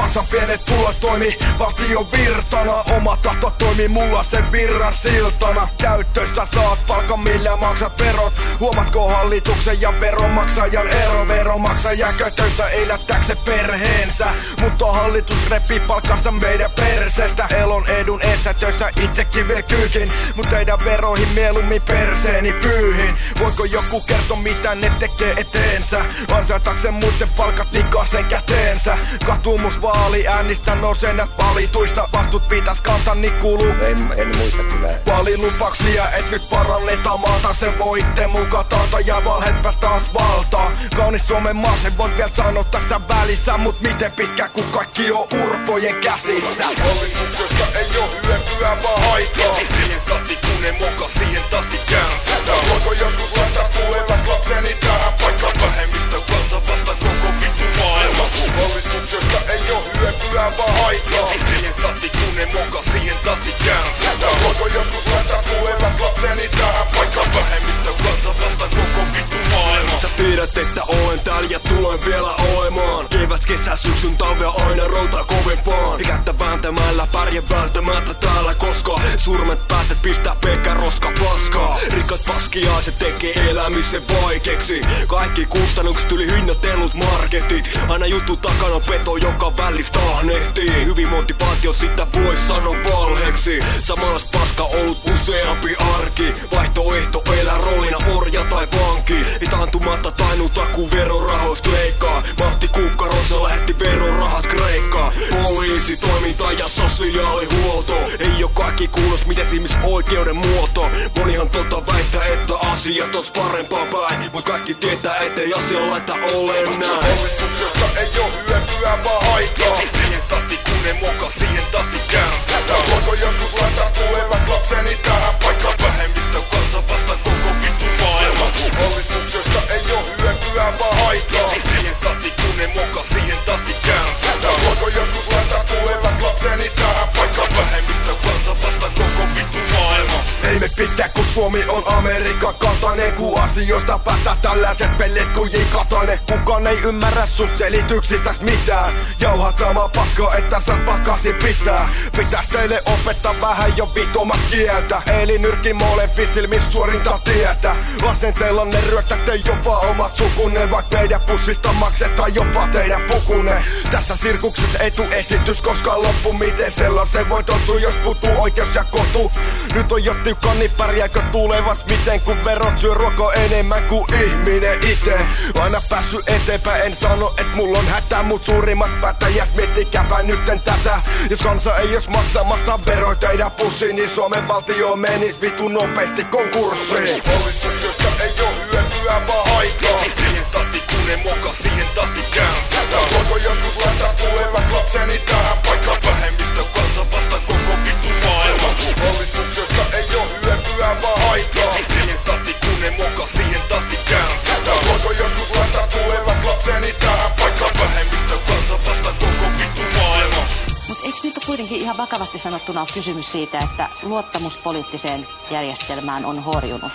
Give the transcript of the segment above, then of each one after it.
kansan pienet tulot toimi valtion virtana. Oma tahto toimi mulla sen virran siltana. Käyttöissä saat palkan millä maksat verot. Huomatko hallituksen ja veronmaksajan ero? Veronmaksaja töissä elättääkseen perheensä, mutta hallitus repii palkkansa meidän perseestä. Elon edun eessä töissä itsekin vie kyykin, mut teidän veroihin mieluummin perseeni pyyhin. Voiko joku kertoa mitä ne tekee eteensä? Ansaitakseen muiden palkat likasen käteensä. Katumus vaali äänistä nousee näistä valituista. Vastut pitäis kantaa niin kuuluu. En muista kyllä. Vaalilupauksia et nyt parannetaan maata. Sen voitte mukaan taata ja valheet pääs taas valtaan. Kaunis Suomen maa sen voit vielä sanoa tässä välissä. Mut miten pitkä kun kaikki on urpojen käsissä? Hallituksesta ei oo hyötyä vaan haittaa. Siihen tahti kun ne moka siihen tahti käänsä. Voiko joskus laittaa tulevat lapseni tähän paikkaan? Vähemmistön kanssa vasta koko vittu maailma. Hallituksesta ei oo hyötyä vaan haittaa. Siihen tahti kun ne moka siihen tahti käänsä. Voiko joskus laittaa tulevat lapseni tähän paikkaan? Vähemmistön kanssa vasta koko vittu maailma. Sä tiedät että olen täällä ja tulen vielä olemaan. Kevät, kesä, syksyn, talvea aina routaa kovempaan. Kättä vääntämällä pärjää välttämättä täällä, koska surmet päätät pistää pelkkä roska paskaa. Rikkat paskia se tekee elämisen vaikeeksi. Kaikki kustannukset yli hinnoitellut marketit. Aina juttu takana peto joka välissä tahnehtii. Hyvinvointivaltio sitä vois sanoa valheeksi. Samalla paska ollut useampi arki. Vaihtoehto elää roolina orja tai vanki. Ei taantumatta tainuta kun verorahoista leikkaa. Mahti kukkarossa lähetti verorahat Kreikkaan. Poliisi, toiminta ja sosiaalihuolto. Ei oo kaikki kuulos mites ihmisoikeuden muoto. Monihan väittää että asiat ois parempaa päin. Mut kaikki tietää ettei asia laita ole näin. Hallituksesta ei oo hyötyä vaan haittaa. Siihen tahti kun ne moka siihen tahti käänsä. Voiko joskus laittaa tulevat lapseni tähän paikkaan? Vähemmistön kanssa vasta koko vittu maailma. Hallituksesta ei oo hyötyä vaan haittaa. Siihen tahti kun ne moka siihen tahti käänsä. Voiko joskus laittaa tulevat lapseni tähän paikkaan? Vähemmistön kanssa vasta koko vittu maailma. Ei me pitää kun Suomi on Amerikan kaltainen. Kun asioista päättää tällaiset pellet kuin J. Katainen. Kukaan ei ymmärrä sun selityksistäs mitään. Jauhat sama paska että saat pakasi pitää. Pitäis teille opettaa vähän jo vitomat kieltä. Eli nyrkin molempi silmis suorinta tietä. Asenteella ne ryöstätte jopa omat sukunne. Vaik meidän pussista maksetaan jopa teidän pukune. Tässä sirkuksessa ei tuu esitys koskaan loppu. Miten sellaisen voi tottua jos puuttuu oikeus ja kotu. Nyt on jo tiukka niin pärjääkö tulevas miten. Kun verot syö ruokaa enemmän kuin ihminen ite. Aina päässyt eteenpäin en sano et mulla on hätä. Mut suurimmat päättäjät miettikääpä nytten tätä. Jos kansa ei jos maksamassa veroja teidän pussiin. Niin Suomen valtio menis vitu nopeasti konkurssiin. Hallituksesta ei oo hyötyä vaan haittaa. Siihen tahti kun ne moka siihen tahti käänsä. Voiko joskus laittaa tulevat lapseni tähän paikkaan? Vähemmistön kanssa vasta koko vittu maailma. Hallituksesta ei oo hyötyä vaan haittaa. Siihen tahti kun ne moka siihen tahti käänsä. Voiko joskus laittaa tulevat lapseni tähän paikkaan? Vähemmistön kanssa vasta koko vittu maailma. Mut eiks nyt kuitenkin ihan vakavasti sanottuna ole kysymys siitä, että luottamus poliittiseen järjestelmään on horjunut?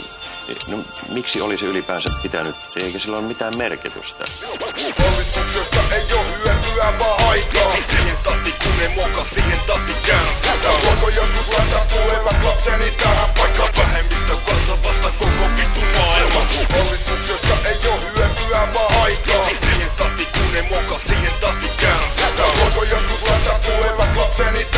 No miksi olisi ylipäänsä pitänyt, eikä sillä ole mitään merkitystä? Hallituksesta ei oo hyötyä vaan haittaa. Siihen tahti kun ne moka siihen tahti käänsä. Voiko joskus laittaa tulevat lapseni tähän paikkaan? Vähemmistön kanssa vasta koko vittu maailma. Hallituksesta ei oo hyötyä vaan haittaa. Siihen tahti kun ne moka siihen tahti käänsä. Voiko joskus laittaa tulevat lapseni